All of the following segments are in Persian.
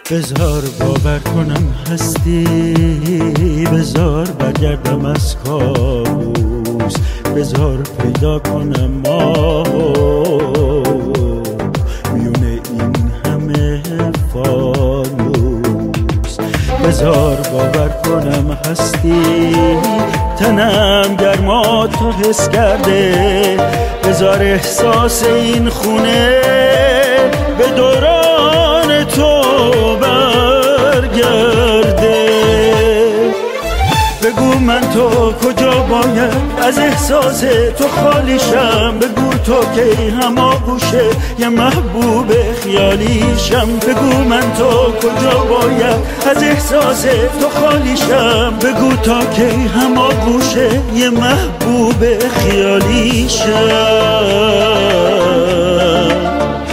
بذار باور کنم هستی، بذار برگردم از کابوس، بذار پیدا کنم ماهو میونه این همه فانوس. بذار باور کنم هستی، تنم گرماتو حس کرده، بذار احساس این خونه به دوران تو برگرده. بگو من تو کجا باید از احساس تو خالیشم، بگو تو که هماغوشه یه محبوب خیالیشم. بگو من تو کجا باید از احساس تو خالیشم، بگو تا که هماغوشه یه محبوب خیالیشم.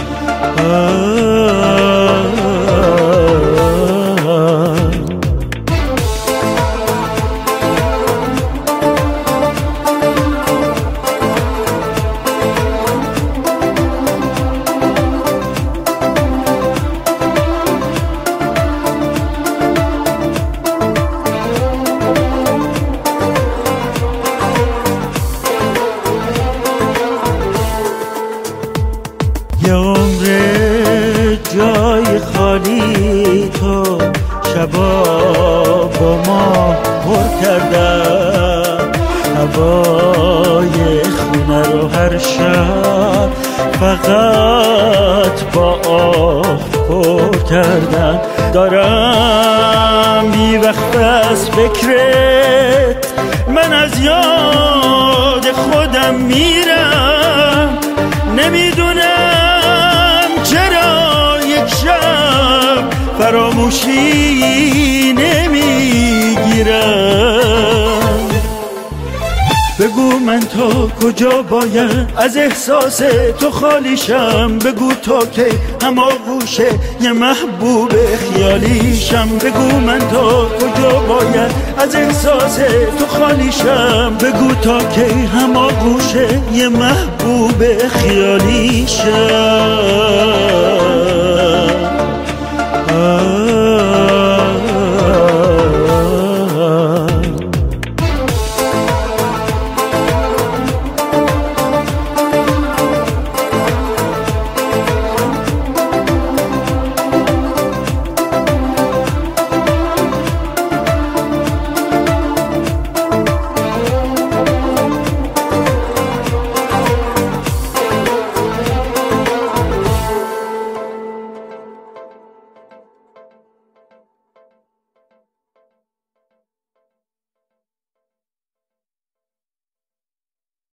یه عمر جای خالی تو شبا با ما پر کردم، هوای خونه رو هر شب فقط با آه پر کردم. دارم بی وقت از فکرت، من از یاد خودم میرم، نمیدونم چرا یک شب فراموشی نمیگیرم. بگو من تو کجا باید از احساس تو خالیشم، بگو تو که هماغوشه یه محبوب خیالیشم. بگو من تو کجا باید از احساس تو خالیشم، بگو تا که هماغوشه یه محبوب خیالیشم.